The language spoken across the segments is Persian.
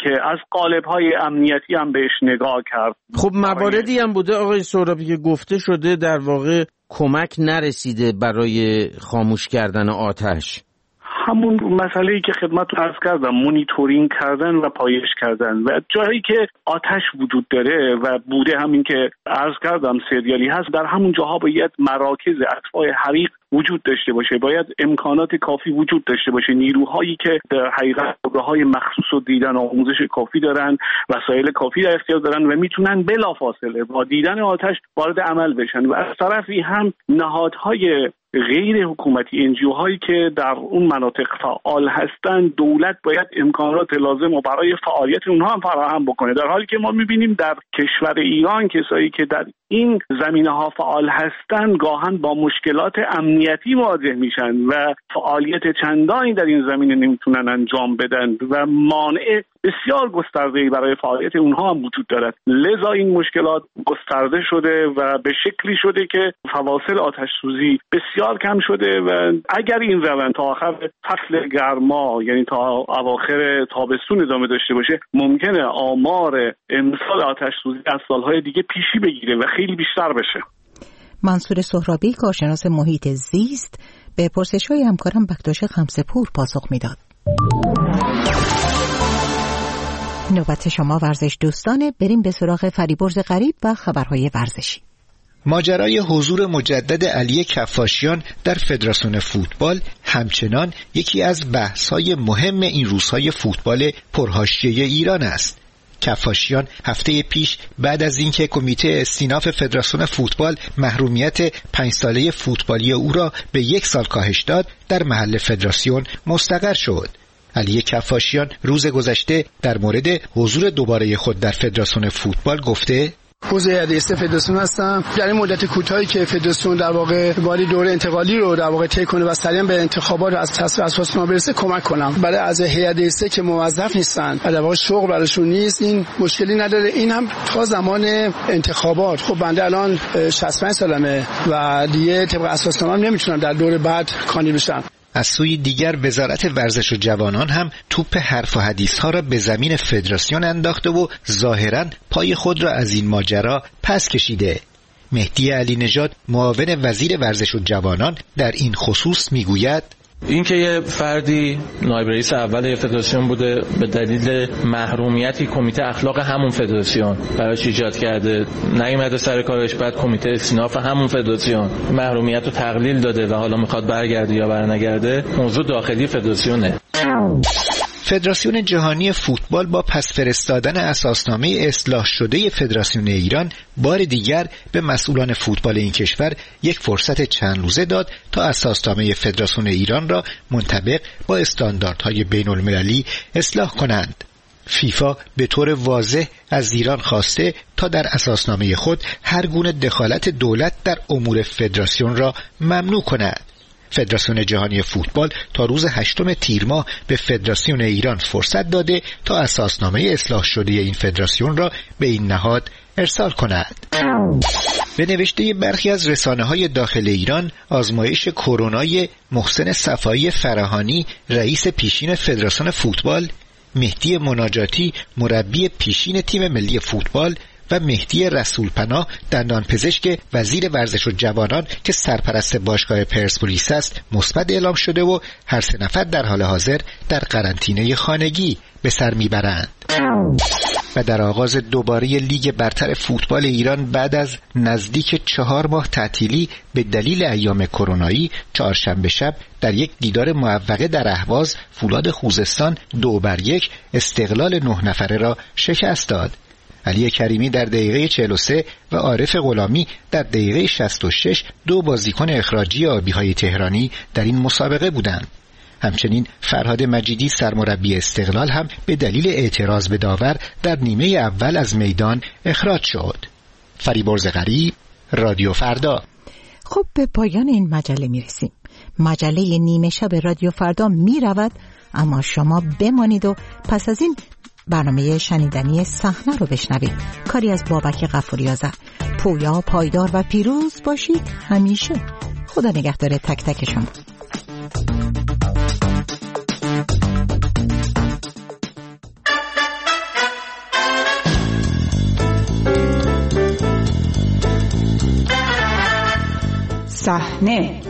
که از قالب‌های امنیتی هم بهش نگاه کرد. خب مواردی هم بوده آقای سهرابی که گفته شده در واقع کمک نرسیده برای خاموش کردن آتش. همون مسئله‌ای که خدمتتون عرض کردم، مونیتورینگ کردن و پایش کردن و جایی که آتش وجود داره و بوده، همین که عرض کردم سریالی هست، در همون جاها باید مراکز اطفاء حریق وجود داشته باشه، باید امکانات کافی وجود داشته باشه، نیروهایی که در حقیقت خبره‌های مخصوص و دیدن آموزش کافی دارن، وسایل کافی در اختیار دارن و میتونن بلافاصله با دیدن آتش وارد عمل بشن. و از طرفی هم نهادهای غیر حکومتی NGO هایی که در اون مناطق فعال هستند، دولت باید امکانات لازم و برای فعالیت اونها هم فراهم بکنه، در حالی که ما میبینیم در کشور ایران کسایی که در این زمینه ها فعال هستند گاهن با مشکلات امنیتی مواجه میشن و فعالیت چندانی در این زمینه نمیتونن انجام بدن و مانع بسیار گسترده‌ای برای فعالیت اونها هم وجود دارد. لذا این مشکلات گسترده شده و به شکلی شده که فواصل آتش سوزی بسیار کم شده و اگر این روند تا آخر فصل گرما، یعنی تا اواخر تابستون ادامه داشته باشه، ممکنه آمار امسال آتش سوزی از سالهای دیگه پیشی بگیره و خیلی بیشتر بشه. منصور سهرابی، کارشناس محیط زیست، به پرسش‌های همکارم بکتاش خمسه‌پور پاسخ میداد. نوبت شما ورزش دوستانه، بریم به سراغ فریبرز غریب و خبرهای ورزشی. ماجرای حضور مجدد علی کفاشیان در فدراسیون فوتبال همچنان یکی از بحث‌های مهم این روزهای فوتبال پرحاشیه ایران است. کفاشیان هفته پیش بعد از اینکه کمیته استیناف فدراسیون فوتبال محرومیت 5 ساله فوتبالی او را به 1 سال کاهش داد، در محل فدراسیون مستقر شد. علی کفاشیان روز گذشته در مورد حضور دوباره خود در فدراسیون فوتبال گفته: عضو هیئت رئیسه فدراسیون هستم. در این مدت کوتاهی که فدراسیون در واقع باری دوره انتقالی رو در واقع طی کنه و سریعا به انتخابات از تصویب اساسنامه برسه کمک کنم. برای اعضای هیئت رئیسه که موظف نیستن و در واقع شغل براشون نیست، این مشکلی نداره. این هم تا زمان انتخابات. خب بنده الان 65 سالمه و دیگه طبق اساسنامه نمیتونم در دور بعد کاندید بشم. از سوی دیگر وزارت ورزش و جوانان هم توپ حرف و حدیث ها را به زمین فدراسیون انداخته و ظاهراً پای خود را از این ماجرا پس کشیده. مهدی علی نژاد، معاون وزیر ورزش و جوانان، در این خصوص میگوید: این که یه فردی نایب رئیس اول فدراسیون بوده، به دلیل محرومیتی کمیته اخلاق همون فدراسیون براش ایجاد کرده، نیومده سر کارش، بعد کمیته استیناف همون فدراسیون محرومیت رو تقلیل داده و حالا میخواد برگرده یا برنگرده، موضوع داخلی فدراسیونه. فدراسیون جهانی فوتبال با پس فرستادن اساسنامه اصلاح شده فدراسیون ایران بار دیگر به مسئولان فوتبال این کشور یک فرصت چند روزه داد تا اساسنامه فدراسیون ایران را منطبق با استانداردهای بین المللی اصلاح کنند. فیفا به طور واضح از ایران خواسته تا در اساسنامه خود هر گونه دخالت دولت در امور فدراسیون را ممنوع کند. فدراسیون جهانی فوتبال تا روز 8 تیر ماه به فدراسیون ایران فرصت داده تا اساسنامه اصلاح شده این فدراسیون را به این نهاد ارسال کند. به نوشته برخی از رسانه‌های داخل ایران، آزمایش کرونای محسن صفایی فراهانی، رئیس پیشین فدراسیون فوتبال، مهدی مناجاتی، مربی پیشین تیم ملی فوتبال، و مهدی رسولپناه، دندانپزشک وزیر ورزش و جوانان که سرپرست باشگاه پرسپولیس است، مثبت اعلام شده و هر 3 نفر در حال حاضر در قرنطینه خانگی به سر میبرند. و در آغاز دوباره لیگ برتر فوتبال ایران بعد از نزدیک 4 ماه تعطیلی به دلیل ایام کرونایی، چهارشنبه شب در یک دیدار موقته در اهواز، فولاد خوزستان 2-1 استقلال 9 نفره را شکست داد. علی کریمی در دقیقه 43 و عارف غلامی در دقیقه 66 دو بازیکن اخراجی آبی‌های تهرانی در این مسابقه بودند. همچنین فرهاد مجیدی سرمربی استقلال هم به دلیل اعتراض به داور در نیمه اول از میدان اخراج شد. فریبرز غریب، رادیو فردا. خب به پایان این مجله میرسیم. مجله نیمه شب رادیو فردا میرود، اما شما بمانید و پس از این برنامه شنیدنی صحنه رو بشنوید. کاری از بابک غفوری‌آذر. پویا، پایدار و پیروز باشید همیشه. خدا نگهدار تک تک شما. صحنه،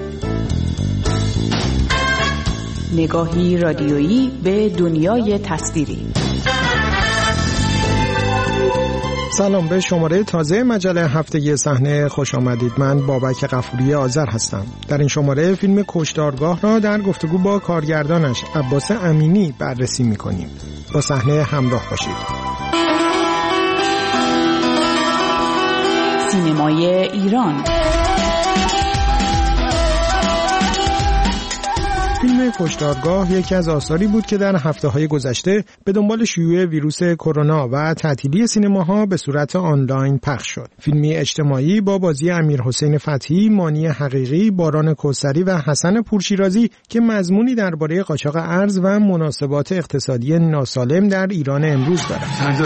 نگاهی رادیویی به دنیای تصویری. سلام، به شماره تازه مجله هفتگی صحنه خوش آمدید. من بابک غفوری آذر هستم. در این شماره فیلم کشتارگاه را در گفتگو با کارگردانش عباس امینی بررسی می‌کنیم. با صحنه همراه باشید. سینمای ایران. فیلم کشتارگاه یکی از آثاری بود که در هفته‌های گذشته به دنبال شیوع ویروس کرونا و تعطیلی سینماها به صورت آنلاین پخش شد. فیلمی اجتماعی با بازی امیرحسین فتحی، مانی حقیقی، باران کوثری و حسن پورشیرازی که مضمونی درباره قاچاق ارز و مناسبات اقتصادی ناسالم در ایران امروز دارد.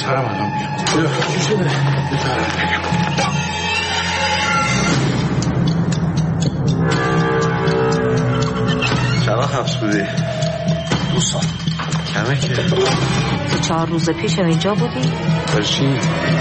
چرا حبس بودی؟ 2 سال. کمه که 4 روز پیش اینجا بودی؟ برشین.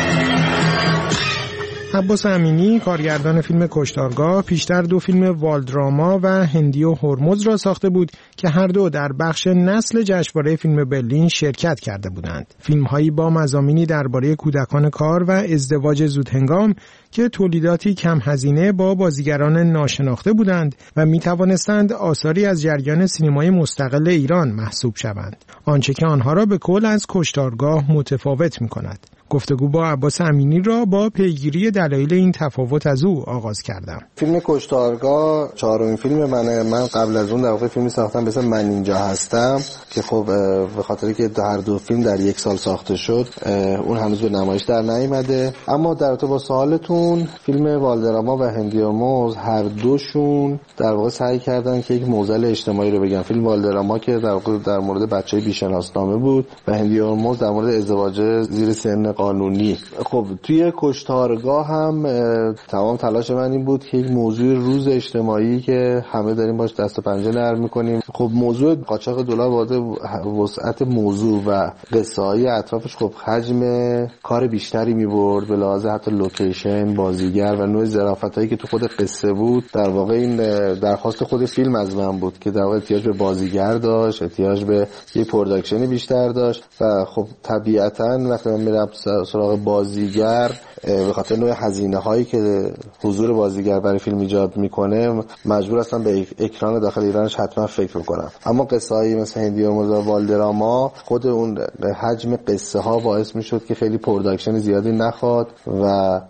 عباس امینی کارگردان فیلم کشتارگاه پیشتر 2 فیلم والدراما و هندی و هرمز را ساخته بود که هر دو در بخش نسل جشنواره فیلم برلین شرکت کرده بودند. فیلم‌هایی با مضامینی درباره کودکان کار و ازدواج زودهنگام که تولیداتی کم هزینه با بازیگران ناشناخته بودند و می‌توانستند آثاری از جریان سینمای مستقل ایران محسوب شوند. آنچه که آنها را به کل از کشتارگاه متفاوت می‌کند. گفتگو با عباس امینی را با پیگیری دلایل این تفاوت از او آغاز کردم. فیلم کشتارگاه 4مین فیلم منه. من قبل از اون در واقع فیلمی ساختم به اسم من اینجا هستم که خب به خاطری که هر 2 فیلم در 1 سال ساخته شد اون هنوز به نمایش در نیامده. اما در رابطه با سوالتون، فیلم والدراما و هندی و موز هر دوشون در واقع سعی کردن که یک معضل اجتماعی رو بگن. فیلم والدراما که در واقع در مورد بچه‌ی بی‌شناسنامه بود و هندی و موز در مورد ازدواج زیر سن قانونی. خب توی کشتارگاه هم تمام تلاش من این بود که یک موضوع روز اجتماعی که همه داریم باش دست و پنجه نرم می‌کنیم. خب موضوع قاچاق دلار وارد وسعت موضوع و قصه‌های اطرافش خب حجم کار بیشتری می‌برد به لحاظ حتی لوکیشن، بازیگر و نوع ظرافتایی که تو خود قصه بود. در واقع این درخواست خود فیلم از من بود که در واقع احتیاج به بازیگر داشت، احتیاج به یک پروداکشن بیشتر داشت و خب طبیعتاً وقتی من میرم سراغ بازیگر به خاطر نوع هزینه‌هایی که حضور بازیگر برای فیلم ایجاد میکنه مجبور هستم به اکران داخل ایرانش حتما فکر کنم. اما قصه‌هایی مثل هندی و والدراما خود اون حجم قصه ها باعث میشد که خیلی پروداکشن زیادی نخواد و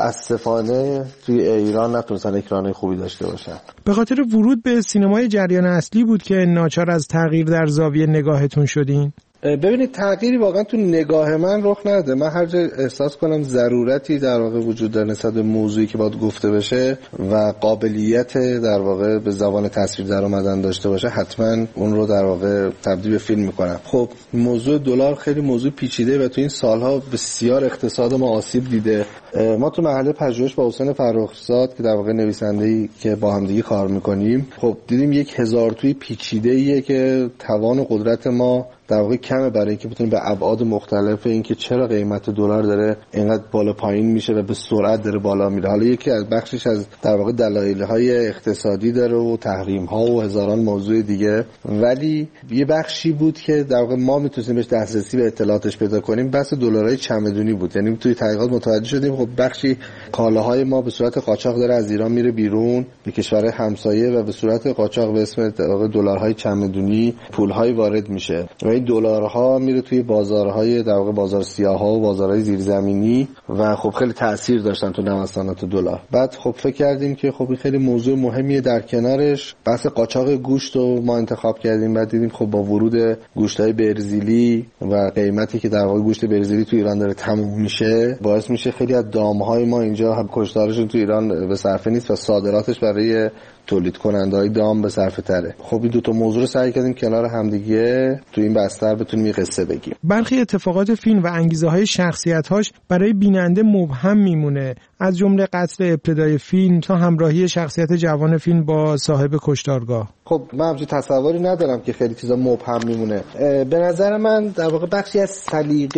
متاسفانه توی ایران نتونستن اکران خوبی داشته باشن. به خاطر ورود به سینمای جریان اصلی بود که ناچار از تغییر در زاویه نگاهتون شدین؟ ببینید تغییری واقعا تو نگاه من رخ نده. من هر جا احساس کنم ضرورتی در واقع وجود داره نسبت به موضوعی که باید گفته بشه و قابلیت در واقع به زبان تصویر در اومدن داشته باشه حتما اون رو در واقع تبدیل به فیلم میکنم. خب موضوع دلار خیلی موضوع پیچیده و تو این سالها بسیار اقتصاد ما آسیب دیده. ما تو مرحله پژوهش با حسین فرخزاد که در واقع نویسنده‌ای که با هم دیگه کار میکنیم خب دیدیم 1000 توی پیچیده‌ایه که توان و قدرت ما در واقع کمه برای اینکه بتونیم به ابعاد مختلف اینکه چرا قیمت دلار داره اینقدر بالا پایین میشه و به سرعت داره بالا میره. حالا یکی از بخشش از در واقع دلایل‌های اقتصادی داره و تحریم‌ها و هزاران موضوع دیگه، ولی یه بخشی بود که در واقع ما میتونیم بهش دسترسی به اطلاعاتش پیدا کنیم. بحث دلارهای چمدونی بود. یعنی توی تحقیقات متوجه شدیم خب بخشی کالاهای ما به صورت قاچاق داره از ایران میره بیرون به کشورهای همسایه و به صورت قاچاق به اسم دلارهای چمدونی پول‌های وارد میشه. این دلارها میره توی بازارهای در واقع بازار سیاها و بازارهای زیرزمینی و خب خیلی تأثیر داشتن تو نوسانات دلار. بعد خب فکر کردیم که خب این خیلی موضوع مهمیه. در کنارش بحث قاچاق گوشت رو ما انتخاب کردیم. بعد دیدیم خب با ورود گوشت‌های برزیلی و قیمتی که در واقع گوشت برزیلی تو ایران داره تموم میشه باعث میشه خیلی از دام‌های ما اینجا هم کشتارشون تو ایران به صرفه نیست و صادراتش برای تولید کننده‌های دام به صرفه تره. خب این 2 موضوع رو سعی کردیم کنار همدیگه تو این بستر بتونیم یه قصه بگیم. برخی اتفاقات فیلم و انگیزه‌های شخصیت‌هاش برای بیننده مبهم میمونه، از جمله قتل ابتدای فیلم تا همراهی شخصیت جوان فیلم با صاحب کشتارگاه. خب من همچین تصوری ندارم که خیلی چیزا مبهم میمونه. به نظر من در واقع بخشی از سلیقه